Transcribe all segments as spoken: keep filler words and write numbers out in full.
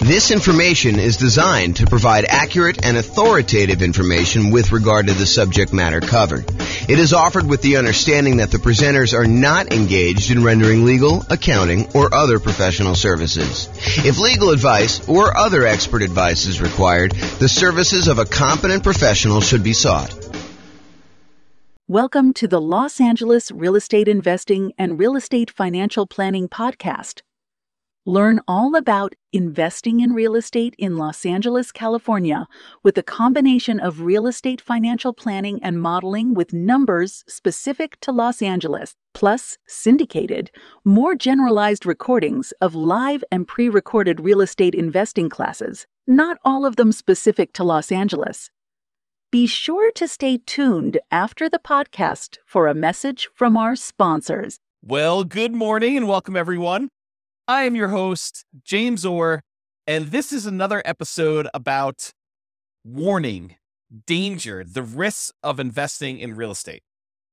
This information is designed to provide accurate and authoritative information with regard to the subject matter covered. It is offered with the understanding that the presenters are not engaged in rendering legal, accounting, or other professional services. If legal advice or other expert advice is required, the services of a competent professional should be sought. Welcome to the Los Angeles Real Estate Investing and Real Estate Financial Planning Podcast. Learn all about investing in real estate in Los Angeles, California, with a combination of real estate financial planning and modeling with numbers specific to Los Angeles, plus syndicated, more generalized recordings of live and pre-recorded real estate investing classes, not all of them specific to Los Angeles. Be sure to stay tuned after the podcast for a message from our sponsors. Well, good morning and welcome, everyone. I am your host, James Orr, and this is another episode about warning, danger, the risks of investing in real estate.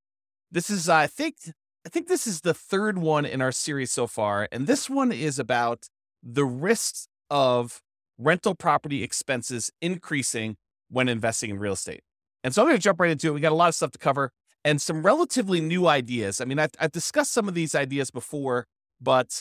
This is, I think, I think this is the third one in our series so far, and this one is about the risks of rental property expenses increasing when investing in real estate. And so I'm going to jump right into it. We got a lot of stuff to cover and some relatively new ideas. I mean, I've, I've discussed some of these ideas before, but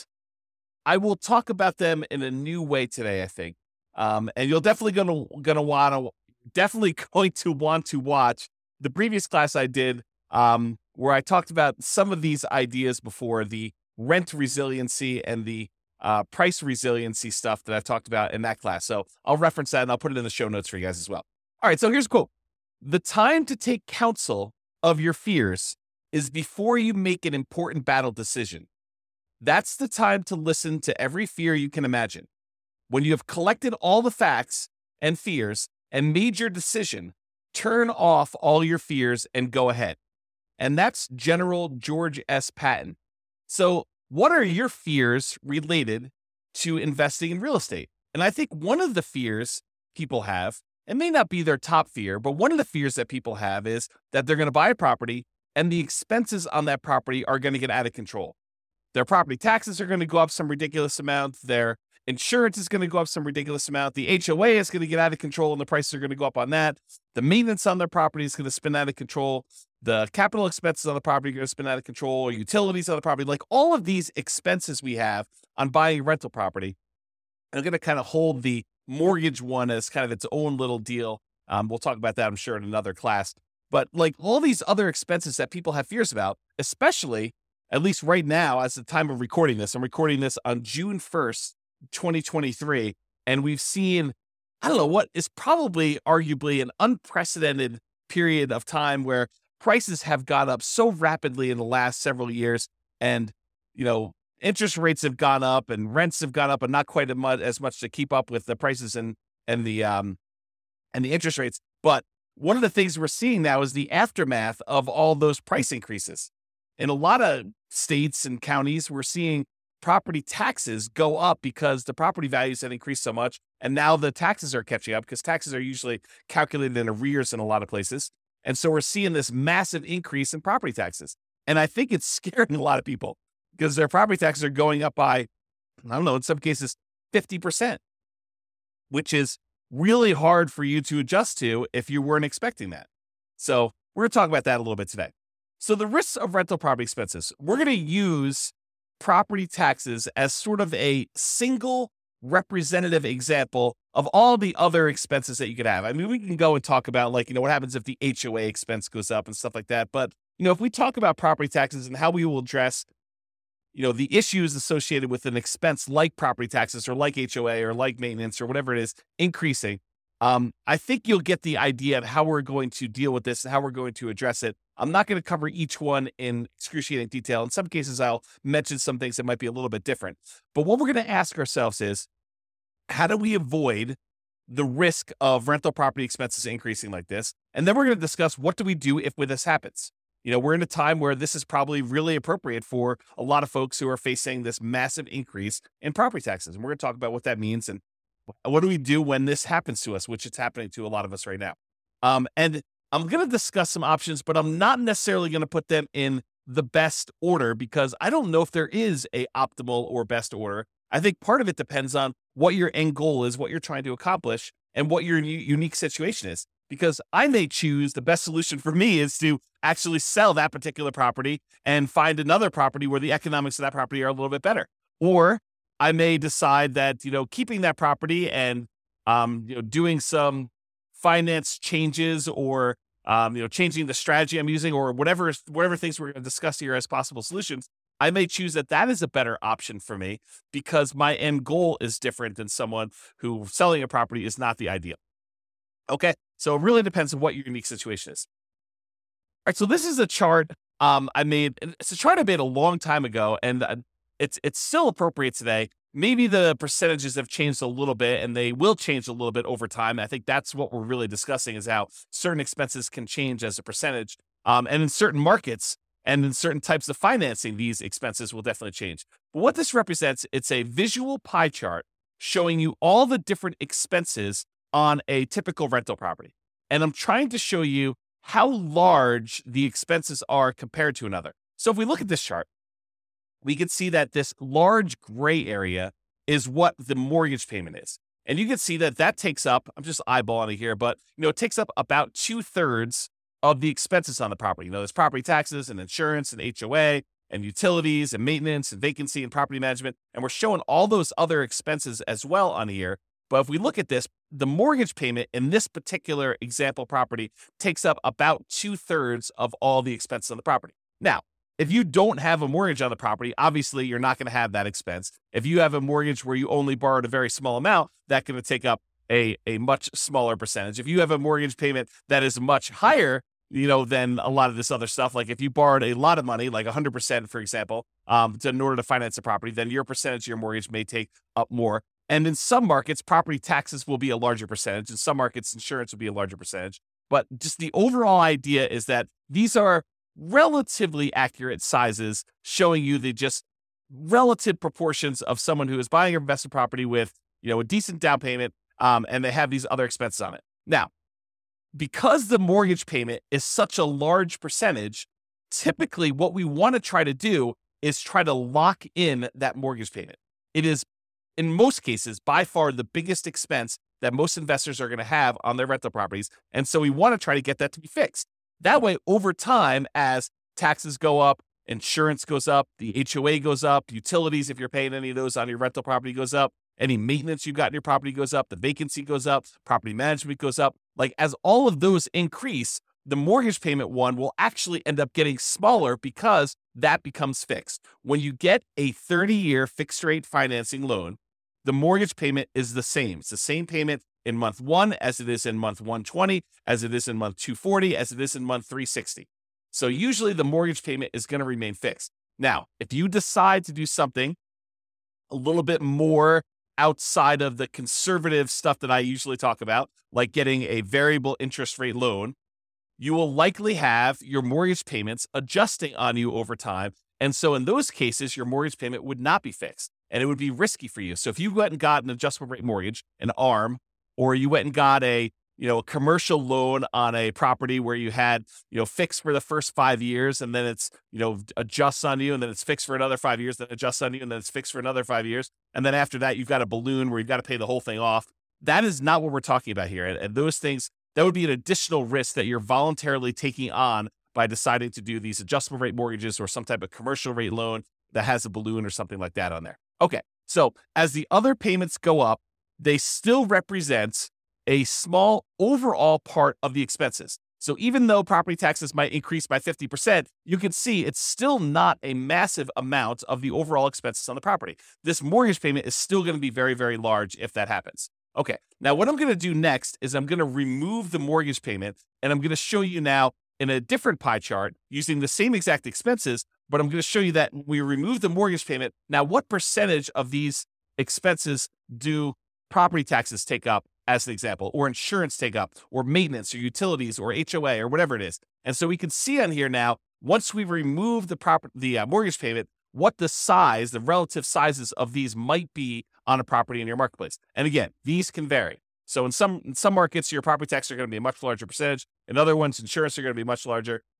I will talk about them in a new way today, I think. Um, and you're definitely going to going to want to definitely going to want to watch the previous class I did um, where I talked about some of these ideas before, the rent resiliency and the uh, price resiliency stuff that I've talked about in that class. So I'll reference that and I'll put it in the show notes for you guys as well. All right, so here's a quote. The time to take counsel of your fears is before you make an important battle decision. That's the time to listen to every fear you can imagine. When you have collected all the facts and fears and made your decision, turn off all your fears and go ahead. And that's General George S. Patton. So what are your fears related to investing in real estate? And I think one of the fears people have, it may not be their top fear, but one of the fears that people have is that they're going to buy a property and the expenses on that property are going to get out of control. Their property taxes are going to go up some ridiculous amount. Their insurance is going to go up some ridiculous amount. The H O A is going to get out of control and the prices are going to go up on that. The maintenance on their property is going to spin out of control. The capital expenses on the property are going to spin out of control. Utilities on the property, like all of these expenses we have on buying rental property are going to kind of hold the mortgage one as kind of its own little deal. Um, we'll talk about that, I'm sure, in another class. But like all these other expenses that people have fears about, especially at least right now, as the time of recording this, I'm recording this on June first, twenty twenty-three, and we've seen, I don't know, what is probably arguably an unprecedented period of time where prices have gone up so rapidly in the last several years, and, you know, interest rates have gone up and rents have gone up, and not quite as much, as much to keep up with the prices and and the um and the interest rates. But one of the things we're seeing now is the aftermath of all those price increases. In a lot of states and counties, we're seeing property taxes go up because the property values have increased so much. And now the taxes are catching up because taxes are usually calculated in arrears in a lot of places. And so we're seeing this massive increase in property taxes. And I think it's scaring a lot of people because their property taxes are going up by, I don't know, in some cases, fifty percent, which is really hard for you to adjust to if you weren't expecting that. So we're going to talk about that a little bit today. So the risks of rental property expenses, we're going to use property taxes as sort of a single representative example of all the other expenses that you could have. I mean, we can go and talk about like, you know, what happens if the H O A expense goes up and stuff like that. But, you know, if we talk about property taxes and how we will address, you know, the issues associated with an expense like property taxes or like H O A or like maintenance or whatever it is increasing, um, I think you'll get the idea of how we're going to deal with this and how we're going to address it. I'm not going to cover each one in excruciating detail. In some cases, I'll mention some things that might be a little bit different. But what we're going to ask ourselves is, how do we avoid the risk of rental property expenses increasing like this? And then we're going to discuss what do we do if this happens. You know, we're in a time where this is probably really appropriate for a lot of folks who are facing this massive increase in property taxes. And we're going to talk about what that means and what do we do when this happens to us, which it's happening to a lot of us right now. Um, and I'm going to discuss some options, but I'm not necessarily going to put them in the best order because I don't know if there is a optimal or best order. I think part of it depends on what your end goal is, what you're trying to accomplish, and what your u- unique situation is. Because I may choose the best solution for me is to actually sell that particular property and find another property where the economics of that property are a little bit better. Or I may decide that, you know, keeping that property and, um, you know, doing some finance changes or, um, you know, changing the strategy I'm using or whatever, whatever things we're going to discuss here as possible solutions. I may choose that that is a better option for me because my end goal is different than someone who selling a property is not the ideal. Okay. So it really depends on what your unique situation is. All right. So this is a chart um, I made. It's a chart I made a long time ago, and uh, it's it's still appropriate today. Maybe the percentages have changed a little bit, and they will change a little bit over time. I think that's what we're really discussing is how certain expenses can change as a percentage. Um, and in certain markets and in certain types of financing, these expenses will definitely change. But what this represents, it's a visual pie chart showing you all the different expenses on a typical rental property. And I'm trying to show you how large the expenses are compared to another. So if we look at this chart, we can see that this large gray area is what the mortgage payment is. And you can see that that takes up, I'm just eyeballing it here, but you know, it takes up about two thirds of the expenses on the property. You know, there's property taxes and insurance and H O A and utilities and maintenance and vacancy and property management. And we're showing all those other expenses as well on here. But if we look at this, the mortgage payment in this particular example property takes up about two thirds of all the expenses on the property. Now, if you don't have a mortgage on the property, obviously you're not going to have that expense. If you have a mortgage where you only borrowed a very small amount, that's going to take up a, a much smaller percentage. If you have a mortgage payment that is much higher, you know, than a lot of this other stuff, like if you borrowed a lot of money, like one hundred percent, for example, um, to, in order to finance a property, then your percentage of your mortgage may take up more. And in some markets, property taxes will be a larger percentage. In some markets, insurance will be a larger percentage. But just the overall idea is that these are relatively accurate sizes showing you the just relative proportions of someone who is buying an investment property with, you know, a decent down payment, um, and they have these other expenses on it. Now, because the mortgage payment is such a large percentage, typically what we want to try to do is try to lock in that mortgage payment. It is, in most cases, by far the biggest expense that most investors are going to have on their rental properties. And so we want to try to get that to be fixed. That way, over time, as taxes go up, insurance goes up, the H O A goes up, utilities, if you're paying any of those on your rental property, goes up, any maintenance you've got in your property goes up, the vacancy goes up, property management goes up. Like as all of those increase, the mortgage payment one will actually end up getting smaller because that becomes fixed. When you get a thirty-year fixed rate financing loan, the mortgage payment is the same. It's the same payment in month one as it is in month one twenty, as it is in month two forty, as it is in month three sixty. So usually the mortgage payment is going to remain fixed. Now, if you decide to do something a little bit more outside of the conservative stuff that I usually talk about, like getting a variable interest rate loan, you will likely have your mortgage payments adjusting on you over time. And so in those cases, your mortgage payment would not be fixed and it would be risky for you. So if you went and got an adjustable rate mortgage, an A R M, or you went and got a, you know, a commercial loan on a property where you had, you know, fixed for the first five years and then it's, you know, adjusts on you and then it's fixed for another five years, then adjusts on you and then it's fixed for another five years. And then after that, you've got a balloon where you've got to pay the whole thing off. That is not what we're talking about here. And, and those things, that would be an additional risk that you're voluntarily taking on by deciding to do these adjustable rate mortgages or some type of commercial rate loan that has a balloon or something like that on there. Okay. So as the other payments go up, they still represent a small overall part of the expenses. So even though property taxes might increase by fifty percent, you can see it's still not a massive amount of the overall expenses on the property. This mortgage payment is still going to be very, very large if that happens. Okay, now what I'm going to do next is I'm going to remove the mortgage payment, and I'm going to show you now in a different pie chart using the same exact expenses, but I'm going to show you that when we remove the mortgage payment, now what percentage of these expenses do property taxes take up, as an example, or insurance take up, or maintenance, or utilities, or H O A, or whatever it is. And so we can see on here now, once we remove the proper, the uh, mortgage payment, what the size, the relative sizes of these might be on a property in your marketplace. And again, these can vary. So in some in some markets, your property taxes are going to be a much larger percentage. In other ones, insurance are going to be much larger.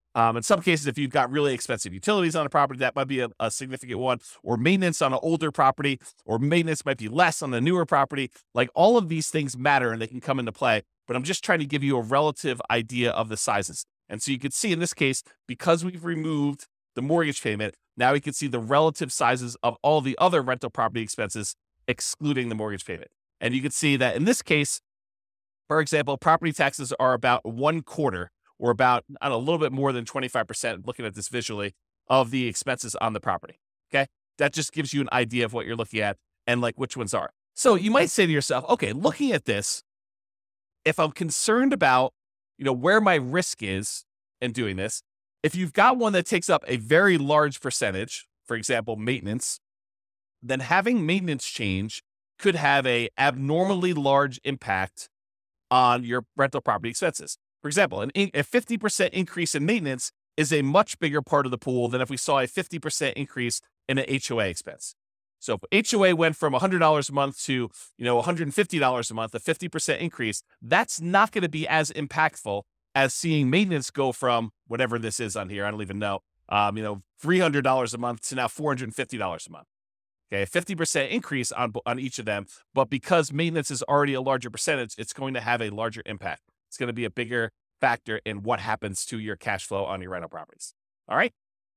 Um, in some cases, if you've got really expensive utilities on a property, that might be a, a significant one, or maintenance on an older property, or maintenance might be less on a newer property. Like all of these things matter and they can come into play, but I'm just trying to give you a relative idea of the sizes. And so you can see in this case, because we've removed the mortgage payment, now we can see the relative sizes of all the other rental property expenses, excluding the mortgage payment. And you can see that in this case, for example, property taxes are about one quarter or about I don't know, a little bit more than twenty-five percent, looking at this visually, of the expenses on the property. Okay. That just gives you an idea of what you're looking at and like which ones are. So you might say to yourself, okay, looking at this, if I'm concerned about, you know, where my risk is in doing this, if you've got one that takes up a very large percentage, for example, maintenance, then having maintenance change could have a abnormally large impact on your rental property expenses. For example, an, a fifty percent increase in maintenance is a much bigger part of the pool than if we saw a fifty percent increase in an H O A expense. So if H O A went from one hundred dollars a month to, you know, one hundred fifty dollars a month, a fifty percent increase, that's not going to be as impactful as seeing maintenance go from whatever this is on here, I don't even know, um, you know, three hundred dollars a month to now four hundred fifty dollars a month. Okay, a fifty percent increase on, on each of them, but because maintenance is already a larger percentage, it's going to have a larger impact. It's going to be a bigger factor in what happens to your cash flow on your rental properties. All right.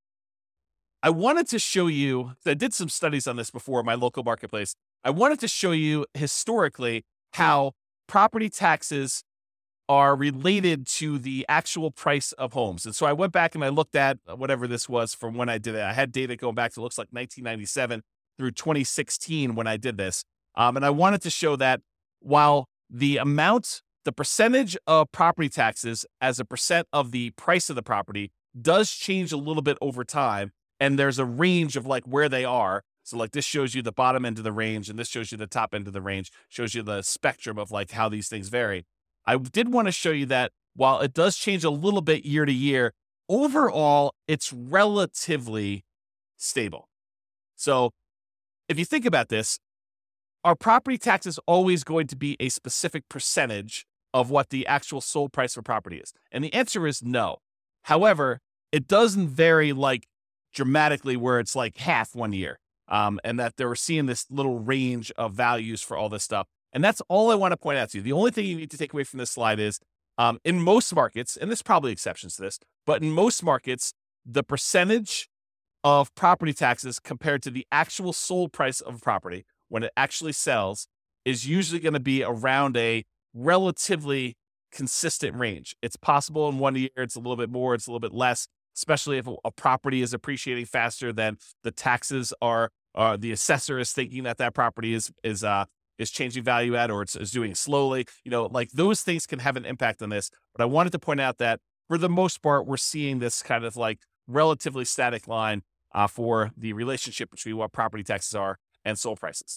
I wanted to show you, I did some studies on this before in my local marketplace. I wanted to show you historically how property taxes are related to the actual price of homes. And so I went back and I looked at whatever this was from when I did it. I had data going back to looks like nineteen ninety-seven through twenty sixteen when I did this. Um, and I wanted to show that while the amount, the percentage of property taxes as a percent of the price of the property does change a little bit over time. And there's a range of like where they are. So like this shows you the bottom end of the range and this shows you the top end of the range, shows you the spectrum of like how these things vary. I did want to show you that while it does change a little bit year to year, overall, it's relatively stable. So if you think about this, are property taxes always going to be a specific percentage of what the actual sold price for property is? And the answer is no. However, it doesn't vary like dramatically where it's like half one year. Um, and that they were seeing this little range of values for all this stuff. And that's all I want to point out to you. The only thing you need to take away from this slide is um, in most markets, and there's probably exceptions to this, but in most markets, the percentage of property taxes compared to the actual sold price of a property when it actually sells is usually going to be around a relatively consistent range. It's possible in one year, it's a little bit more, it's a little bit less, especially if a property is appreciating faster than the taxes are, uh, the assessor is thinking that that property is, is, uh, is changing value at, or it's, is doing slowly, you know, like those things can have an impact on this. But I wanted to point out that for the most part, we're seeing this kind of like relatively static line uh, for the relationship between what property taxes are and sold prices.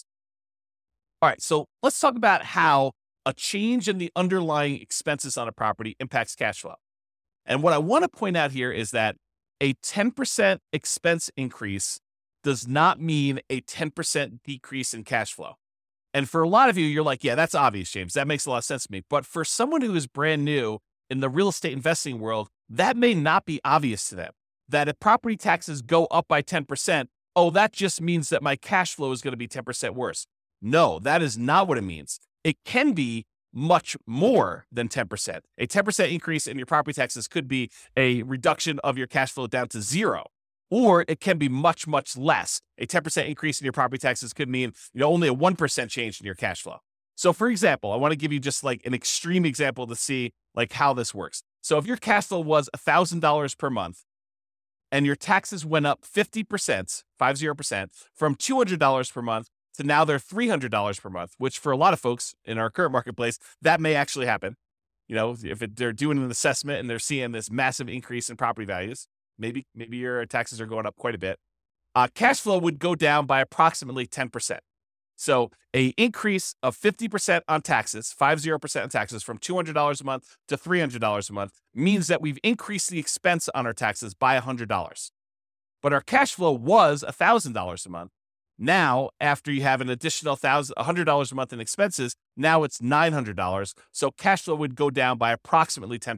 All right, so let's talk about how a change in the underlying expenses on a property impacts cash flow. And what I want to point out here is that a ten percent expense increase does not mean a ten percent decrease in cash flow. And for a lot of you, you're like, yeah, that's obvious, James. That makes a lot of sense to me. But for someone who is brand new in the real estate investing world, that may not be obvious to them. That if property taxes go up by ten percent, oh, that just means that my cash flow is going to be ten percent worse. No, that is not what it means. It can be much more than ten percent. A ten percent increase in your property taxes could be a reduction of your cash flow down to zero. Or it can be much, much less. A ten percent increase in your property taxes could mean, you know, only a one percent change in your cash flow. So for example, I want to give you just like an extreme example to see like how this works. So if your cash flow was one thousand dollars per month and your taxes went up fifty percent, fifty percent from two hundred dollars per month to now they're three hundred dollars per month, which for a lot of folks in our current marketplace, that may actually happen. You know, if it, they're doing an assessment and they're seeing this massive increase in property values, maybe maybe your taxes are going up quite a bit. Uh, cash flow would go down by approximately ten percent. So a increase of fifty percent on taxes, fifty percent on taxes from two hundred dollars a month to three hundred dollars a month means that we've increased the expense on our taxes by one hundred dollars. But our cash flow was one thousand dollars a month. Now, after you have an additional one hundred dollars a month in expenses, now it's nine hundred dollars. So cash flow would go down by approximately ten percent.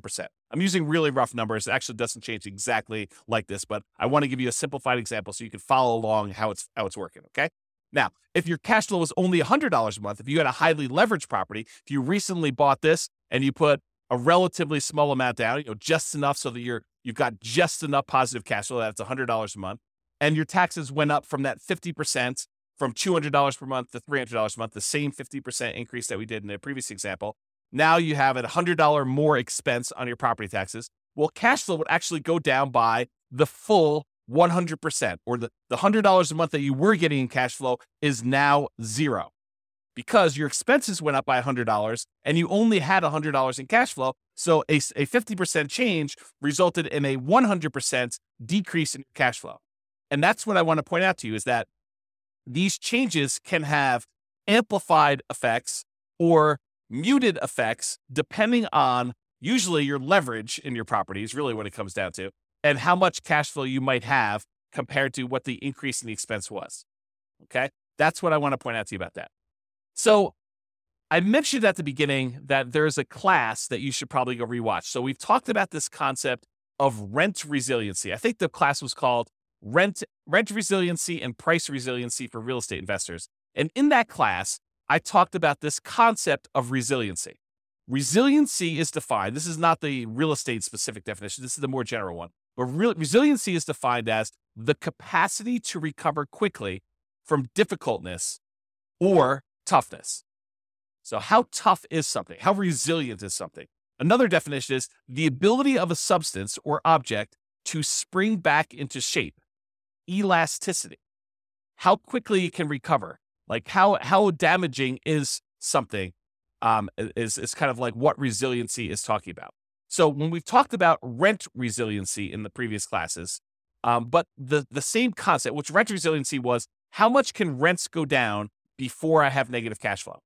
I'm using really rough numbers. It actually doesn't change exactly like this, but I want to give you a simplified example so you can follow along how it's how it's working, okay? Now, if your cash flow was only one hundred dollars a month, if you had a highly leveraged property, if you recently bought this and you put a relatively small amount down, you know, just enough so that you're you've got just enough positive cash flow, that's one hundred dollars a month, and your taxes went up from that fifty percent from two hundred dollars per month to three hundred dollars a month, the same fifty percent increase that we did in the previous example. Now you have a one hundred dollars more expense on your property taxes. Well, cash flow would actually go down by the full one hundred percent, or the, the one hundred dollars a month that you were getting in cash flow is now zero because your expenses went up by one hundred dollars and you only had one hundred dollars in cash flow. So a, a fifty percent change resulted in a one hundred percent decrease in cash flow. And that's what I want to point out to you is that these changes can have amplified effects or muted effects depending on usually your leverage in your property is really what it comes down to, and how much cash flow you might have compared to what the increase in the expense was. Okay? That's what I want to point out to you about that. So I mentioned at the beginning that there's a class that you should probably go rewatch. So we've talked about this concept of rent resiliency. I think the class was called Rent, Rent Resiliency and Price Resiliency for Real Estate Investors. And in that class, I talked about this concept of resiliency. Resiliency is defined, this is not the real estate specific definition, this is the more general one. But real, resiliency is defined as the capacity to recover quickly from difficultness or toughness. So how tough is something? How resilient is something? Another definition is the ability of a substance or object to spring back into shape. Elasticity. How quickly it can recover. Like how, how damaging is something um, is, is kind of like what resiliency is talking about. So when we've talked about rent resiliency in the previous classes, um, but the, the same concept, which rent resiliency was, how much can rents go down before I have negative cash flow?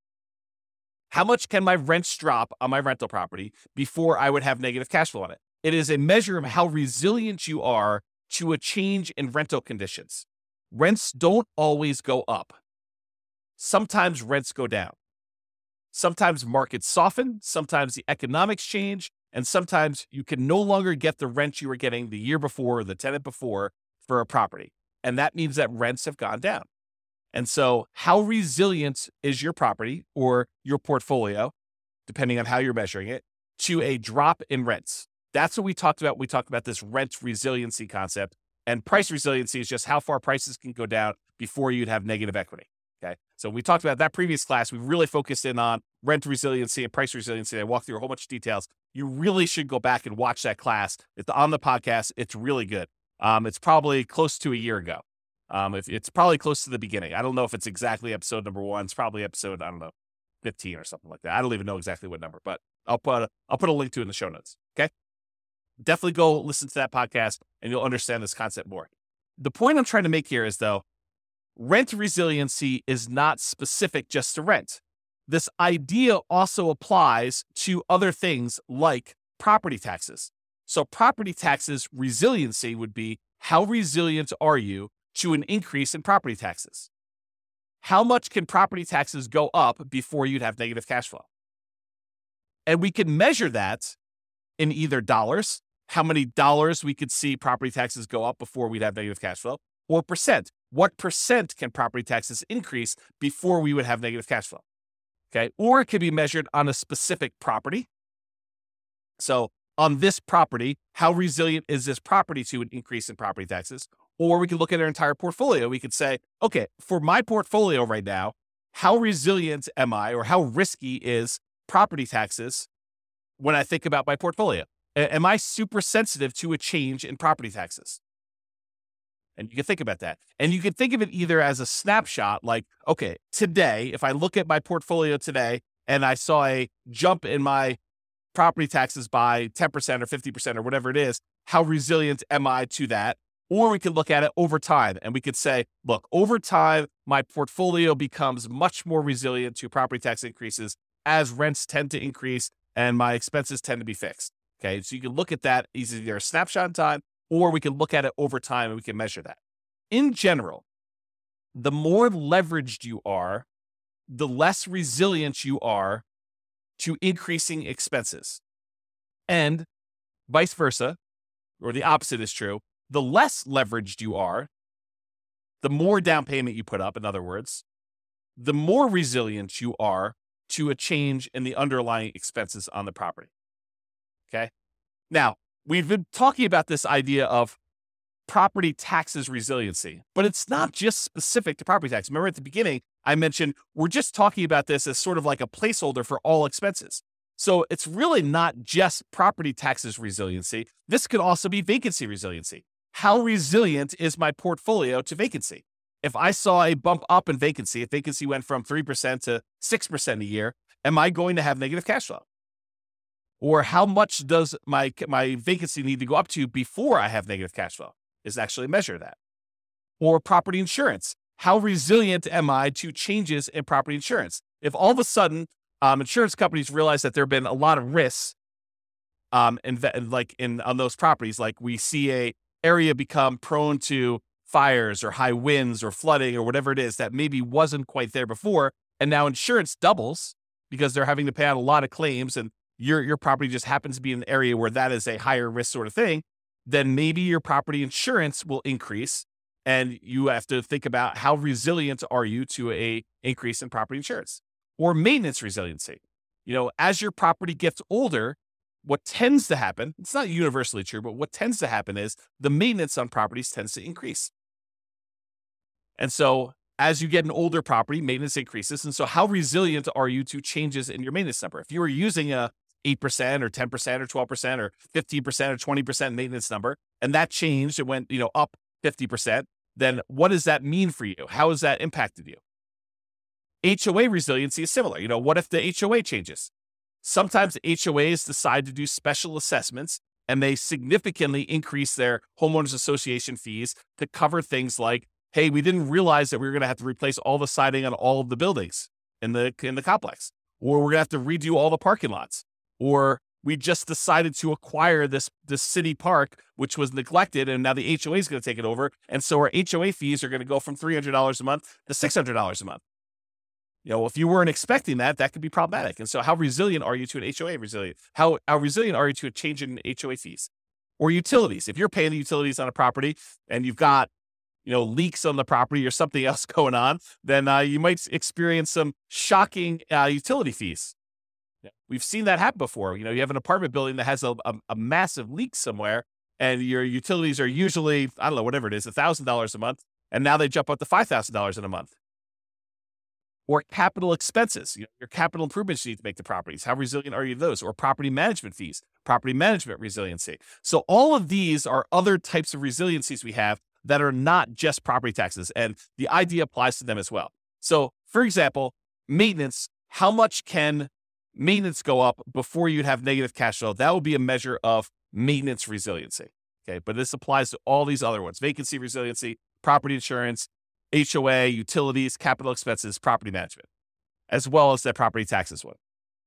How much can my rents drop on my rental property before I would have negative cash flow on it? It is a measure of how resilient you are to a change in rental conditions. Rents don't always go up. Sometimes rents go down. Sometimes markets soften, sometimes the economics change, and sometimes you can no longer get the rent you were getting the year before or the tenant before for a property. And that means that rents have gone down. And so how resilient is your property or your portfolio, depending on how you're measuring it, to a drop in rents? That's what we talked about. We talked about this rent resiliency concept, and price resiliency is just how far prices can go down before you'd have negative equity. Okay. So we talked about that previous class. We really focused in on rent resiliency and price resiliency. I walked through a whole bunch of details. You really should go back and watch that class. It's on the podcast. It's really good. Um, it's probably close to a year ago. Um, if it's probably close to the beginning. I don't know if it's exactly episode number one. It's probably episode, I don't know, fifteen or something like that. I don't even know exactly what number, but I'll put a, I'll put a link to it in the show notes. Okay. Definitely go listen to that podcast and you'll understand this concept more. The point I'm trying to make here is though, rent resiliency is not specific just to rent. This idea also applies to other things like property taxes. So property taxes resiliency would be, how resilient are you to an increase in property taxes? How much can property taxes go up before you'd have negative cash flow? And we can measure that in either dollars, how many dollars we could see property taxes go up before we'd have negative cash flow, or percent. What percent can property taxes increase before we would have negative cash flow? Okay. Or it could be measured on a specific property. So on this property, how resilient is this property to an increase in property taxes? Or we could look at our entire portfolio. We could say, okay, for my portfolio right now, how resilient am I, or how risky is property taxes when I think about my portfolio? A- am I super sensitive to a change in property taxes? And you can think about that. And you can think of it either as a snapshot, like, okay, today, if I look at my portfolio today and I saw a jump in my property taxes by ten percent or fifty percent or whatever it is, how resilient am I to that? Or we could look at it over time and we could say, look, over time, my portfolio becomes much more resilient to property tax increases as rents tend to increase and my expenses tend to be fixed. Okay, so you can look at that as either a snapshot in time, or we can look at it over time and we can measure that. In general, the more leveraged you are, the less resilient you are to increasing expenses. And Vice versa, or the opposite is true. The less leveraged you are, the more down payment you put up, in other words, the more resilient you are to a change in the underlying expenses on the property. Okay? Now, we've been talking about this idea of property taxes resiliency, but it's not just specific to property tax. Remember at the beginning, I mentioned we're just talking about this as sort of like a placeholder for all expenses. So it's really not just property taxes resiliency. This could also be vacancy resiliency. How resilient is my portfolio to vacancy? If I saw a bump up in vacancy, if vacancy went from three percent to six percent a year, am I going to have negative cash flow? Or how much does my, my vacancy need to go up to before I have negative cash flow? Is actually measure that. Or property insurance. How resilient am I to changes in property insurance? If all of a sudden um, insurance companies realize that there have been a lot of risks um, in, like in on those properties, like we see a area become prone to fires or high winds or flooding or whatever it is that maybe wasn't quite there before, and now insurance doubles because they're having to pay out a lot of claims, and your your property just happens to be in an area where that is a higher risk sort of thing, then maybe your property insurance will increase, and you have to think about how resilient are you to a increase in property insurance. Or maintenance resiliency. You know, as your property gets older, what tends to happen, it's not universally true, but what tends to happen is the maintenance on properties tends to increase. And so as you get an older property, maintenance increases. And so how resilient are you to changes in your maintenance number? If you were using a eight percent or ten percent or twelve percent or fifteen percent or twenty percent maintenance number, and that changed, it went, you know, up fifty percent, then what does that mean for you? How has that impacted you? H O A resiliency is similar. You know, what if the H O A changes? Sometimes H O As decide to do special assessments, and they significantly increase their homeowners association fees to cover things like, hey, we didn't realize that we were going to have to replace all the siding on all of the buildings in the in the complex, or we're going to have to redo all the parking lots, or we just decided to acquire this this city park, which was neglected, and now the H O A is going to take it over, and so our H O A fees are going to go from three hundred dollars a month to six hundred dollars a month. You know, if you weren't expecting that, that could be problematic. And so how resilient are you to an H O A resilient? How, how resilient are you to a change in H O A fees? Or utilities. If you're paying the utilities on a property and you've got, you know, leaks on the property or something else going on, then uh, you might experience some shocking uh, utility fees. Yeah. We've seen that happen before. You know, you have an apartment building that has a, a, a massive leak somewhere, and your utilities are usually, I don't know, whatever it is, one thousand dollars a month, and now they jump up to five thousand dollars in a month. Or capital expenses, you know, your capital improvements you need to make to properties. How resilient are you to those? Or property management fees, property management resiliency. So all of these are other types of resiliencies we have that are not just property taxes, and the idea applies to them as well. So, for example, maintenance, how much can maintenance go up before you'd have negative cash flow? That would be a measure of maintenance resiliency. Okay, but this applies to all these other ones: vacancy resiliency, property insurance, H O A, utilities, capital expenses, property management, as well as that property taxes one.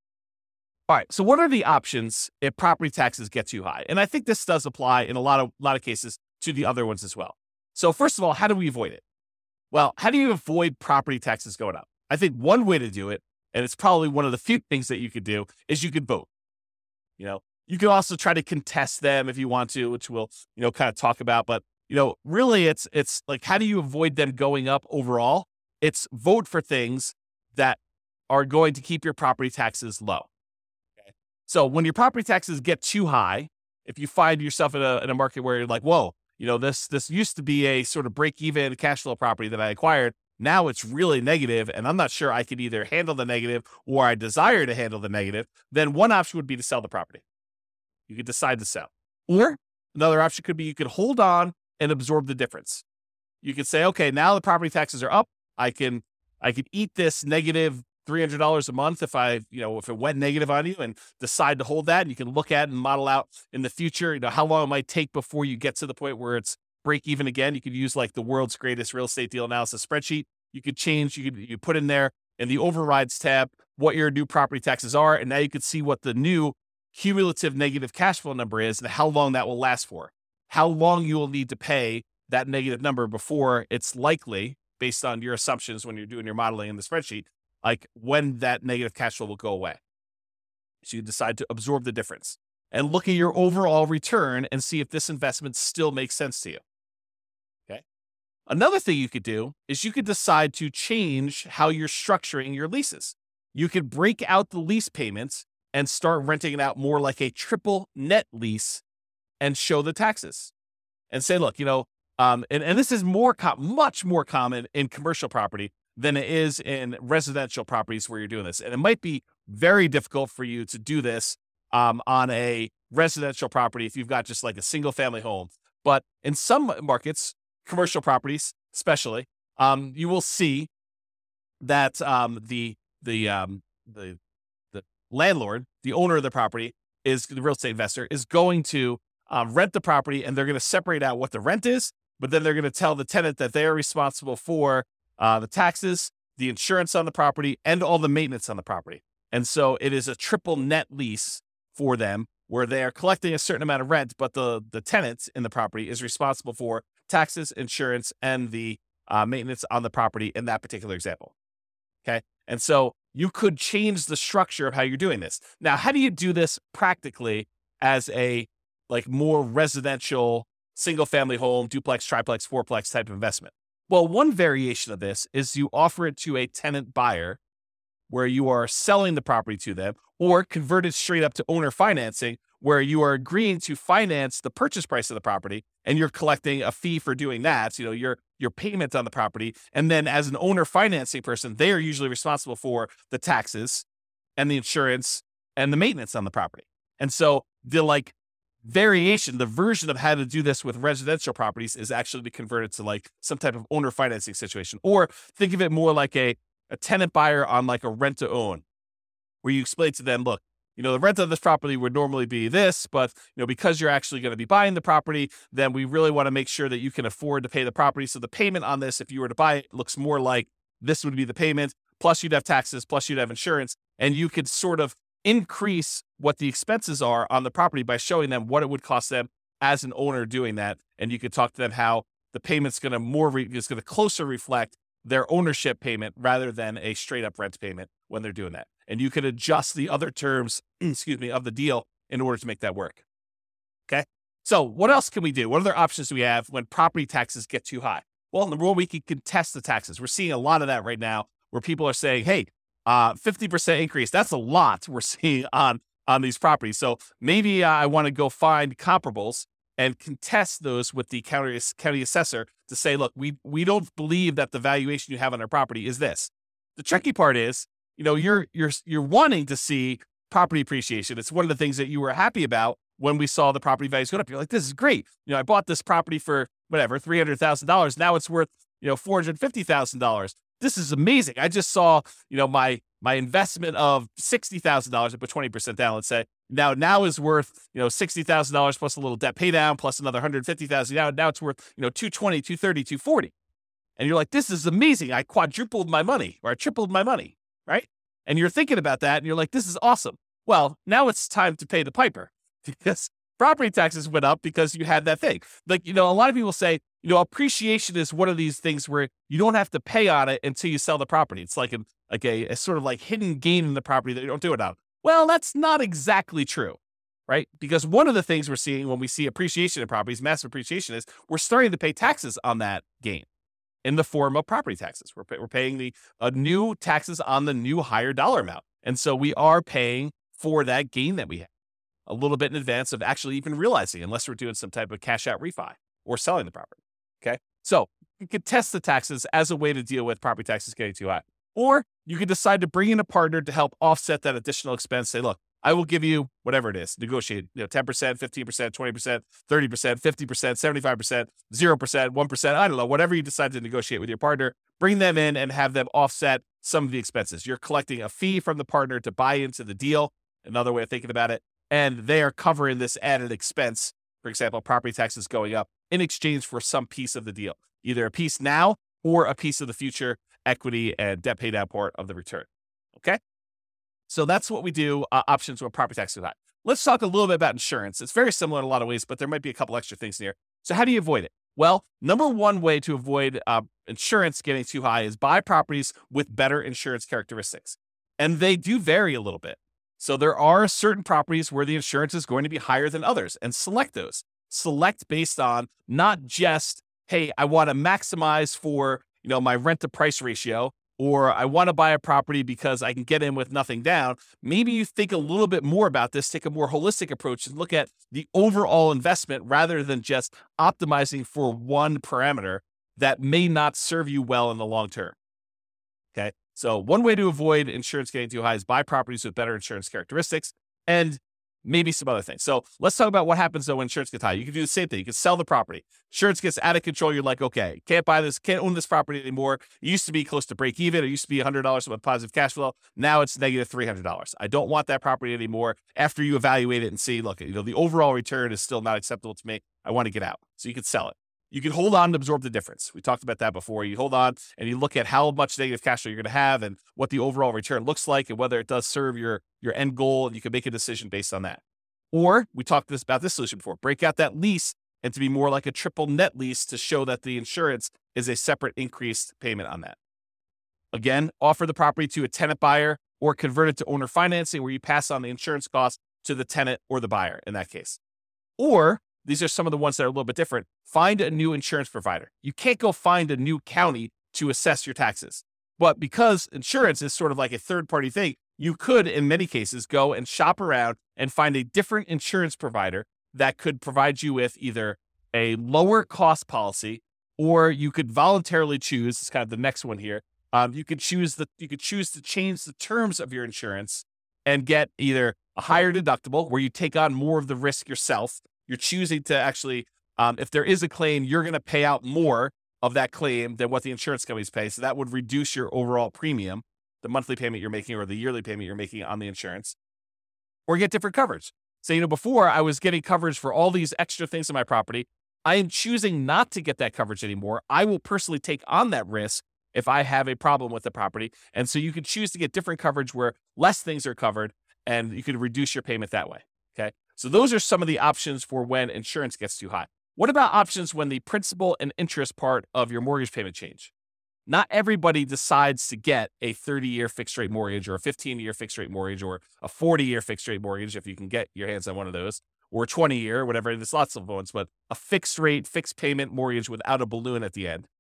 All right, so what are the options if property taxes get too high? And I think this does apply in a lot of lot of cases to the other ones as well. So first of all, how do we avoid it? Well, how do you avoid property taxes going up? I think one way to do it, and it's probably one of the few things that you could do, is you could vote. You know, you can also try to contest them if you want to, which we'll, you know, kind of talk about, but you know, really it's, it's like, how do you avoid them going up overall? It's vote for things that are going to keep your property taxes low. Okay. So when your property taxes get too high, if you find yourself in a, in a market where you're like, whoa, you know, this, this used to be a sort of break even cash flow property that I acquired. Now it's really negative, and I'm not sure I could either handle the negative or I desire to handle the negative. Then one option would be to sell the property. You could decide to sell. Or another option could be you could hold on and absorb the difference. You could say, okay, now the property taxes are up. I can, I can eat this negative three hundred dollars a month if I, you know, if it went negative on you, and decide to hold that. And you can look at and model out in the future, you know, how long it might take before you get to the point where it's break even again. You could use like the world's greatest real estate deal analysis spreadsheet. You could change, you could, you put in there in the overrides tab what your new property taxes are. And now you could see what the new cumulative negative cash flow number is and how long that will last for. How long you will need to pay that negative number before it's likely, based on your assumptions when you're doing your modeling in the spreadsheet, like when that negative cash flow will go away. So you decide to absorb the difference. and look at your overall return and see if this investment still makes sense to you. Okay. Another thing you could do is you could decide to change how you're structuring your leases. You could break out the lease payments and start renting it out more like a triple net lease and show the taxes and say, look, you know, um, and, and this is more, com- much more common in commercial property than it is in residential properties where you're doing this. And it might be very difficult for you to do this um, on a residential property if you've got just like a single family home. But in some markets, commercial properties especially, um, you will see that um, the the um, the the landlord, the owner of the property, is the real estate investor, is going to um, rent the property, and they're going to separate out what the rent is, but then they're going to tell the tenant that they are responsible for uh, the taxes, the insurance on the property, and all the maintenance on the property. And so it is a triple net lease for them, where they are collecting a certain amount of rent, but the the tenant in the property is responsible for taxes, insurance, and the uh, maintenance on the property in that particular example. Okay. And so you could change the structure of how you're doing this. Now, how do you do this practically as a like more residential, single family home, duplex, triplex, fourplex type of investment? Well, one variation of this is you offer it to a tenant buyer where you are selling the property to them, or convert it straight up to owner financing, where you are agreeing to finance the purchase price of the property and you're collecting a fee for doing that. So, you know, your, your payment on the property. And then as an owner financing person, they are usually responsible for the taxes and the insurance and the maintenance on the property. And so the like variation, the version of how to do this with residential properties is actually to convert it to like some type of owner financing situation, or think of it more like a, a tenant buyer on like a rent to own, where you explain to them, look, you know, the rent of this property would normally be this, but, you know, because you're actually going to be buying the property, then we really want to make sure that you can afford to pay the property. So the payment on this, if you were to buy it, looks more like this would be the payment, plus you'd have taxes, plus you'd have insurance, and you could sort of increase what the expenses are on the property by showing them what it would cost them as an owner doing that. And you could talk to them how the payment's going to more, re- is going to closer reflect their ownership payment rather than a straight up rent payment when they're doing that. And you could adjust the other terms, excuse me, of the deal in order to make that work. Okay. So what else can we do? What other options do we have when property taxes get too high? Well, number one, we can contest the taxes. We're seeing a lot of that right now where people are saying, hey, uh, fifty percent increase. That's a lot we're seeing on, on these properties. So maybe uh, I want to go find comparables and contest those with the county, county assessor to say, look, we, we don't believe that the valuation you have on our property is this. The tricky part is, you know, you're, you're, you're wanting to see property appreciation. It's one of the things that you were happy about when we saw the property values go up. You're like, this is great. You know, I bought this property for whatever, three hundred thousand dollars. Now it's worth, you know, four hundred fifty thousand dollars. This is amazing. I just saw, you know, my, my investment of sixty thousand dollars, I put twenty percent down, let's say, now, now is worth, you know, sixty thousand dollars plus a little debt pay down, plus another one hundred fifty thousand dollars. Now, now it's worth, you know, two twenty, two thirty, two forty. And you're like, this is amazing. I quadrupled my money, or I tripled my money, right? And you're thinking about that and you're like, this is awesome. Well, now it's time to pay the piper, because property taxes went up because you had that thing. Like, you know, a lot of people say, you know, appreciation is one of these things where you don't have to pay on it until you sell the property. It's like a, like a, a sort of like hidden gain in the property that you don't do it on. Well, that's not exactly true, right? Because one of the things we're seeing when we see appreciation in properties, massive appreciation, is we're starting to pay taxes on that gain in the form of property taxes. We're, pay, we're paying the uh, new taxes on the new higher dollar amount. And so we are paying for that gain that we have a little bit in advance of actually even realizing, unless we're doing some type of cash out refi or selling the property. Okay. So you could test the taxes as a way to deal with property taxes getting too high. Or you could decide to bring in a partner to help offset that additional expense. Say, look, I will give you whatever it is, negotiate, you know, ten percent, fifteen percent, twenty percent, thirty percent, fifty percent, seventy-five percent, zero percent, one percent. I don't know, whatever you decide to negotiate with your partner, bring them in and have them offset some of the expenses. You're collecting a fee from the partner to buy into the deal. Another way of thinking about it. And they are covering this added expense, for example, property taxes going up, in exchange for some piece of the deal, either a piece now or a piece of the future equity and debt pay down part of the return. Okay. So that's what we do, uh, options when property taxes are high. Let's talk a little bit about insurance. It's very similar in a lot of ways, but there might be a couple extra things in here. So how do you avoid it? Well, number one way to avoid uh, insurance getting too high is buy properties with better insurance characteristics. And they do vary a little bit. So there are certain properties where the insurance is going to be higher than others, and select those. Select based on not just, hey, I want to maximize for, you know, my rent to price ratio, or I want to buy a property because I can get in with nothing down. Maybe you think a little bit more about this, take a more holistic approach and look at the overall investment rather than just optimizing for one parameter that may not serve you well in the long term. Okay. So one way to avoid insurance getting too high is buy properties with better insurance characteristics and maybe some other things. So let's talk about what happens though when insurance gets high. You can do the same thing. You can sell the property. Insurance gets out of control. You're like, okay, can't buy this, can't own this property anymore. It used to be close to break even. It used to be one hundred dollars with positive cash flow. Now it's negative three hundred dollars. I don't want that property anymore. After you evaluate it and see, look, you know, the overall return is still not acceptable to me. I want to get out. So you can sell it. You can hold on and absorb the difference. We talked about that before. You hold on and you look at how much negative cash flow you're going to have and what the overall return looks like and whether it does serve your, your end goal, and you can make a decision based on that. Or we talked this, about this solution before, break out that lease and to be more like a triple net lease to show that the insurance is a separate increased payment on that. Again, offer the property to a tenant buyer or convert it to owner financing where you pass on the insurance cost to the tenant or the buyer in that case. Or these are some of the ones that are a little bit different. Find a new insurance provider. You can't go find a new county to assess your taxes. But because insurance is sort of like a third-party thing, you could, in many cases, go and shop around and find a different insurance provider that could provide you with either a lower cost policy, or you could voluntarily choose, it's kind of the next one here, um, you could choose the you could choose to change the terms of your insurance and get either a higher deductible where you take on more of the risk yourself. You're choosing to actually, um, if there is a claim, you're going to pay out more of that claim than what the insurance companies pay. So that would reduce your overall premium, the monthly payment you're making or the yearly payment you're making on the insurance, or get different coverage. So, you know, before I was getting coverage for all these extra things in my property. I am choosing not to get that coverage anymore. I will personally take on that risk if I have a problem with the property. And so you can choose to get different coverage where less things are covered and you can reduce your payment that way. Okay. So those are some of the options for when insurance gets too high. What about options when the principal and interest part of your mortgage payment change? Not everybody decides to get a thirty-year fixed rate mortgage or a fifteen-year fixed rate mortgage or a forty-year fixed rate mortgage, if you can get your hands on one of those, or a twenty-year, or whatever. There's lots of ones, but a fixed rate, fixed payment mortgage without a balloon at the end.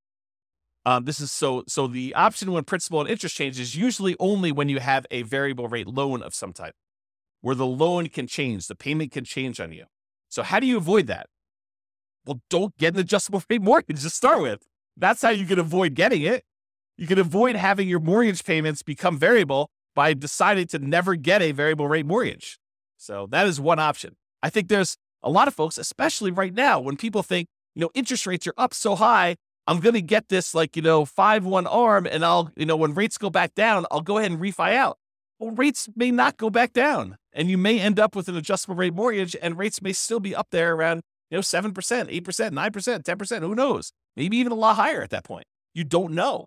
Um, this is so, so the option when principal and interest change is usually only when you have a variable rate loan of some type, where the loan can change, the payment can change on you. So how do you avoid that? Well, don't get an adjustable rate mortgage to start with. That's how you can avoid getting it. You can avoid having your mortgage payments become variable by deciding to never get a variable rate mortgage. So that is one option. I think there's a lot of folks, especially right now, when people think, you know, interest rates are up so high, I'm going to get this like, you know, five one arm and I'll, you know, when rates go back down, I'll go ahead and refi out. Well, rates may not go back down and you may end up with an adjustable rate mortgage and rates may still be up there around, you know, seven percent, eight percent, nine percent, ten percent, who knows? Maybe even a lot higher at that point. You don't know.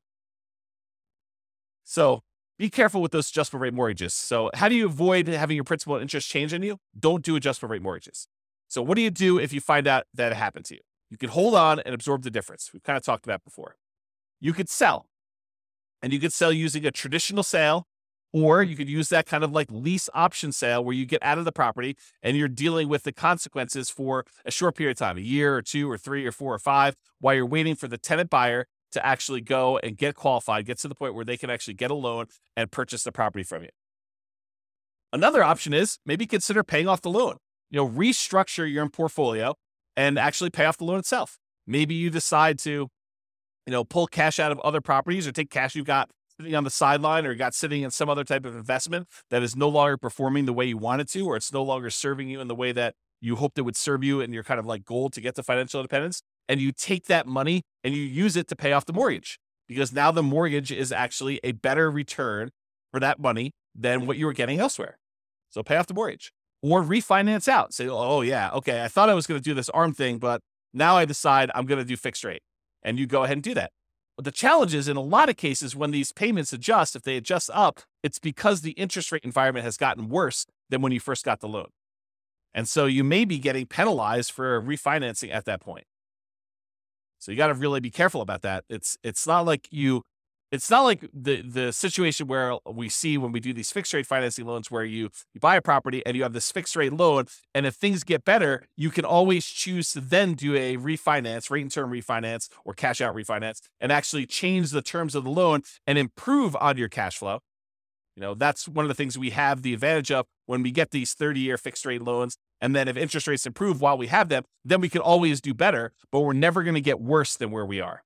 So be careful with those adjustable rate mortgages. So how do you avoid having your principal and interest change on you? Don't do adjustable rate mortgages. So what do you do if you find out that it happened to you? You can hold on and absorb the difference. We've kind of talked about before. You could sell. And you could sell using a traditional sale, or you could use that kind of like lease option sale where you get out of the property and you're dealing with the consequences for a short period of time, a year or two or three or four or five, while you're waiting for the tenant buyer to actually go and get qualified, get to the point where they can actually get a loan and purchase the property from you. Another option is maybe consider paying off the loan. You know, restructure your portfolio and actually pay off the loan itself. Maybe you decide to, you know, pull cash out of other properties or take cash you've got sitting on the sideline or got sitting in some other type of investment that is no longer performing the way you want it to, or it's no longer serving you in the way that you hoped it would serve you in your kind of like goal to get to financial independence. And you take that money and you use it to pay off the mortgage, because now the mortgage is actually a better return for that money than what you were getting elsewhere. So pay off the mortgage or refinance out. Say, oh yeah, okay, I thought I was going to do this ARM thing, but now I decide I'm going to do fixed rate. And you go ahead and do that. But the challenge is in a lot of cases when these payments adjust, if they adjust up, it's because the interest rate environment has gotten worse than when you first got the loan. And so you may be getting penalized for refinancing at that point. So you got to really be careful about that. It's it's not like you it's not like the the situation where we see when we do these fixed rate financing loans where you, you buy a property and you have this fixed rate loan. And if things get better, you can always choose to then do a refinance, rate and term refinance or cash out refinance, and actually change the terms of the loan and improve on your cash flow. You know, that's one of the things we have the advantage of when we get these thirty year fixed rate loans. And then if interest rates improve while we have them, then we can always do better, but we're never going to get worse than where we are.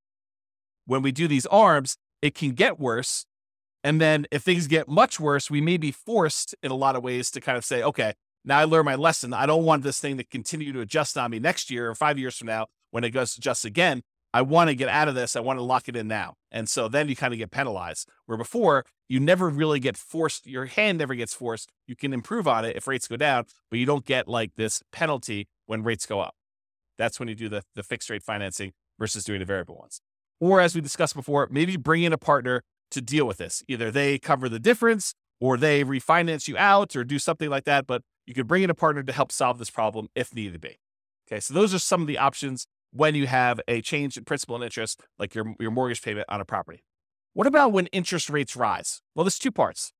When we do these A R Ms, it can get worse. And then if things get much worse, we may be forced in a lot of ways to kind of say, okay, now I learned my lesson. I don't want this thing to continue to adjust on me next year or five years from now when it goes to adjust again. I want to get out of this. I want to lock it in now. And so then you kind of get penalized, where before you never really get forced. Your hand never gets forced. You can improve on it if rates go down, but you don't get like this penalty when rates go up. That's when you do the, the fixed rate financing versus doing the variable ones. Or as we discussed before, maybe bring in a partner to deal with this. Either they cover the difference or they refinance you out or do something like that. But you could bring in a partner to help solve this problem if needed be. Okay, so those are some of the options when you have a change in principal and interest, like your, your mortgage payment on a property. What about when interest rates rise? Well, there's two parts.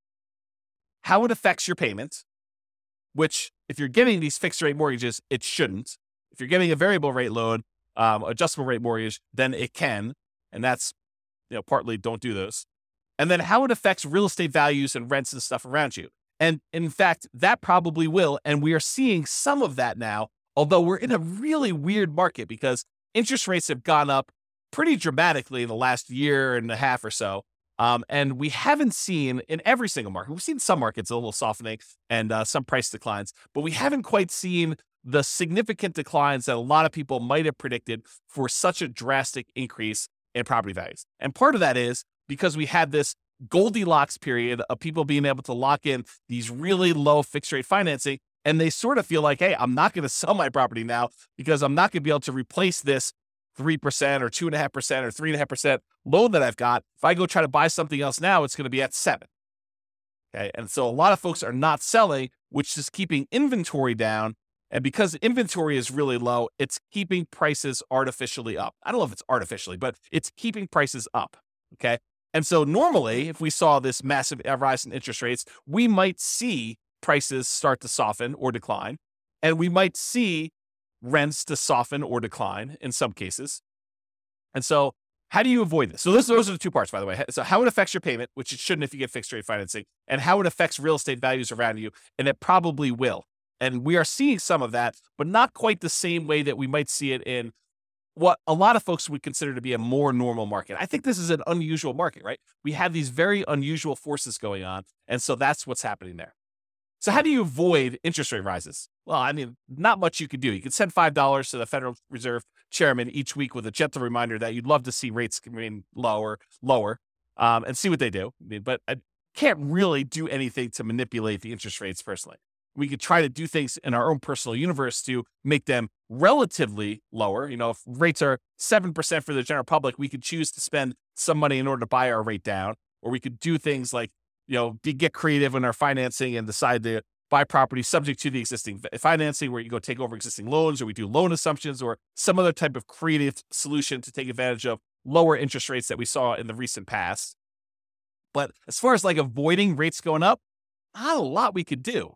How it affects your payment, which if you're getting these fixed rate mortgages, it shouldn't. If you're getting a variable rate loan, um, adjustable rate mortgage, then it can. And that's, you know, partly don't do those. And then how it affects real estate values and rents and stuff around you. And in fact, that probably will. And we are seeing some of that now, although we're in a really weird market because interest rates have gone up pretty dramatically in the last year and a half or so. Um, and we haven't seen in every single market, we've seen some markets a little softening and uh, some price declines, but we haven't quite seen the significant declines that a lot of people might have predicted for such a drastic increase in property values. And part of that is because we had this Goldilocks period of people being able to lock in these really low fixed rate financing. And they sort of feel like, hey, I'm not going to sell my property now because I'm not going to be able to replace this three percent or two point five percent or three point five percent loan that I've got. If I go try to buy something else now, it's going to be at seven. Okay. And so a lot of folks are not selling, which is keeping inventory down. And because inventory is really low, it's keeping prices artificially up. I don't know if it's artificially, but it's keeping prices up. Okay. And so normally, if we saw this massive rise in interest rates, we might see prices start to soften or decline, and we might see rents to soften or decline in some cases. And so how do you avoid this? So this, those are the two parts, by the way. So how it affects your payment, which it shouldn't if you get fixed rate financing, and how it affects real estate values around you, and it probably will. And we are seeing some of that, but not quite the same way that we might see it in what a lot of folks would consider to be a more normal market. I think this is an unusual market, right? We have these very unusual forces going on, and so that's what's happening there. So how do you avoid interest rate rises? Well, I mean, not much you could do. You could send five dollars to the Federal Reserve chairman each week with a gentle reminder that you'd love to see rates remain lower, lower, um, and see what they do. I mean, but I can't really do anything to manipulate the interest rates personally. We could try to do things in our own personal universe to make them relatively lower. You know, if rates are seven percent for the general public, we could choose to spend some money in order to buy our rate down, or we could do things like, you know, be, get creative in our financing and decide to buy property subject to the existing financing, where you go take over existing loans, or we do loan assumptions, or some other type of creative solution to take advantage of lower interest rates that we saw in the recent past. But as far as like avoiding rates going up, not a lot we could do.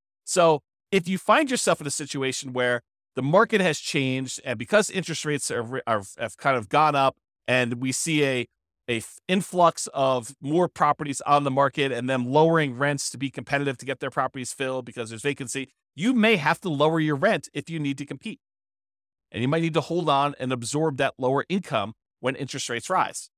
So if you find yourself in a situation where the market has changed, and because interest rates are, are have kind of gone up, and we see a a influx of more properties on the market and them lowering rents to be competitive to get their properties filled because there's vacancy, you may have to lower your rent if you need to compete. And you might need to hold on and absorb that lower income when interest rates rise.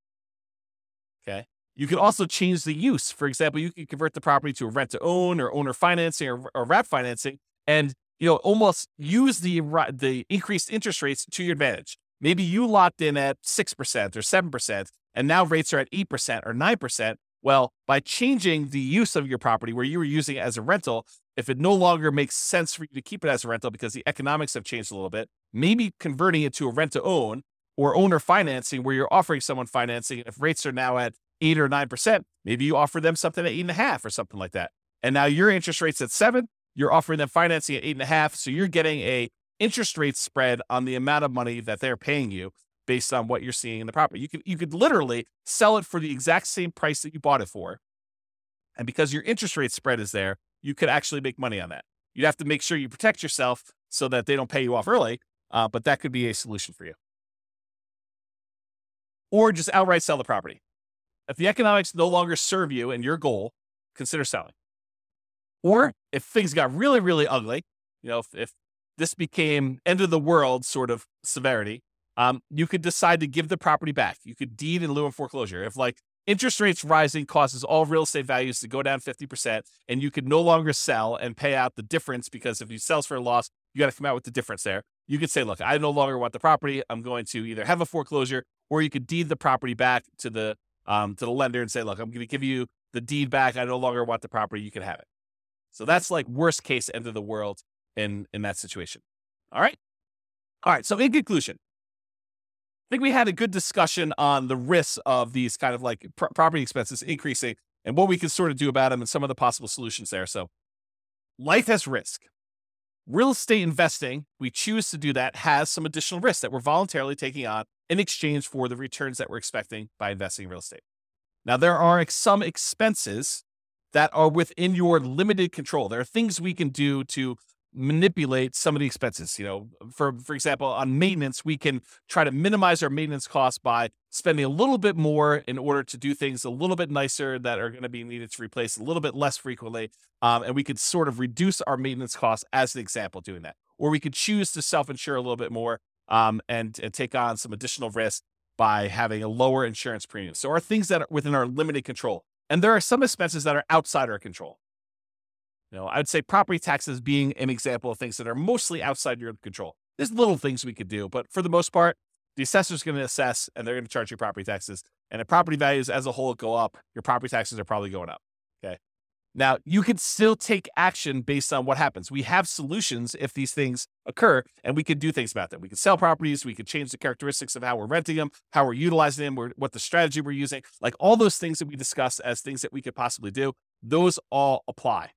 Okay. You can also change the use. For example, you can convert the property to a rent to own or owner financing or, or wrap financing, and, you know, almost use the, the increased interest rates to your advantage. Maybe you locked in at six percent or seven percent, and now rates are at eight percent or nine percent. Well, by changing the use of your property where you were using it as a rental, if it no longer makes sense for you to keep it as a rental because the economics have changed a little bit, maybe converting it to a rent to own or owner financing where you're offering someone financing. If rates are now at eight or nine percent, maybe you offer them something at eight and a half or something like that. And now your interest rate's at seven, you're offering them financing at eight and a half. So you're getting a interest rate spread on the amount of money that they're paying you. based on what you're seeing in the property. You could you could literally sell it for the exact same price that you bought it for. And because your interest rate spread is there, you could actually make money on that. You'd have to make sure you protect yourself so that they don't pay you off early, uh, but that could be a solution for you. Or just outright sell the property. If the economics no longer serve you and your goal, consider selling. Or if things got really, really ugly, you know, if, if this became end of the world sort of severity, um, you could decide to give the property back. You could deed in lieu of foreclosure. If like interest rates rising causes all real estate values to go down fifty percent and you could no longer sell and pay out the difference, because if you sell for a loss, you got to come out with the difference there. You could say, look, I no longer want the property. I'm going to either have a foreclosure, or you could deed the property back to the um, to the lender and say, look, I'm going to give you the deed back. I no longer want the property. You can have it. So that's like worst case end of the world in, in that situation. All right. All right. So in conclusion, I think we had a good discussion on the risks of these kind of like pr- property expenses increasing and what we can sort of do about them and some of the possible solutions there. So life has risk. Real estate investing, we choose to do that, has some additional risks that we're voluntarily taking on in exchange for the returns that we're expecting by investing in real estate. Now, there are some expenses that are within your limited control. There are things we can do to manipulate some of the expenses. You know, for, for example, on maintenance, we can try to minimize our maintenance costs by spending a little bit more in order to do things a little bit nicer that are going to be needed to replace a little bit less frequently. Um, and we could sort of reduce our maintenance costs as an example doing that. Or we could choose to self-insure a little bit more um, and, and take on some additional risk by having a lower insurance premium. So are things that are within our limited control. And there are some expenses that are outside our control. You know, I'd say property taxes being an example of things that are mostly outside your control. There's little things we could do, but for the most part, the assessor's going to assess and they're going to charge you property taxes. And if property values as a whole go up, your property taxes are probably going up. Okay. Now, you can still take action based on what happens. We have solutions if these things occur, and we can do things about them. We can sell properties. We can change the characteristics of how we're renting them, how we're utilizing them, or what the strategy we're using. Like all those things that we discuss as things that we could possibly do, those all apply.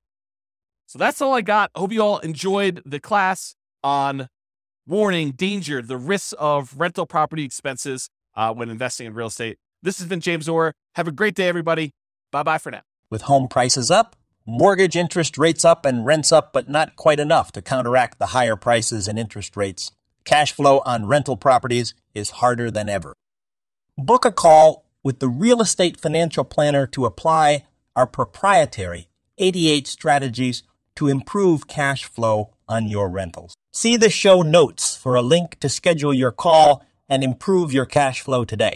So that's all I got. I hope you all enjoyed the class on warning, danger, the risks of rental property expenses uh, when investing in real estate. This has been James Orr. Have a great day, everybody. Bye-bye for now. With home prices up, mortgage interest rates up, and rents up, but not quite enough to counteract the higher prices and interest rates, cash flow on rental properties is harder than ever. Book a call with the Real Estate Financial Planner to apply our proprietary eighty-eight strategies to improve cash flow on your rentals. See the show notes for a link to schedule your call and improve your cash flow today.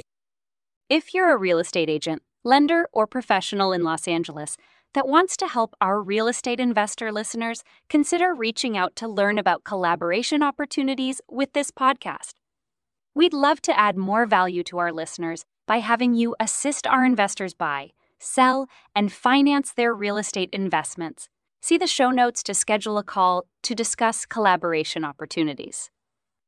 If you're a real estate agent, lender, or professional in Los Angeles that wants to help our real estate investor listeners, consider reaching out to learn about collaboration opportunities with this podcast. We'd love to add more value to our listeners by having you assist our investors buy, sell, and finance their real estate investments. See the show notes to schedule a call to discuss collaboration opportunities.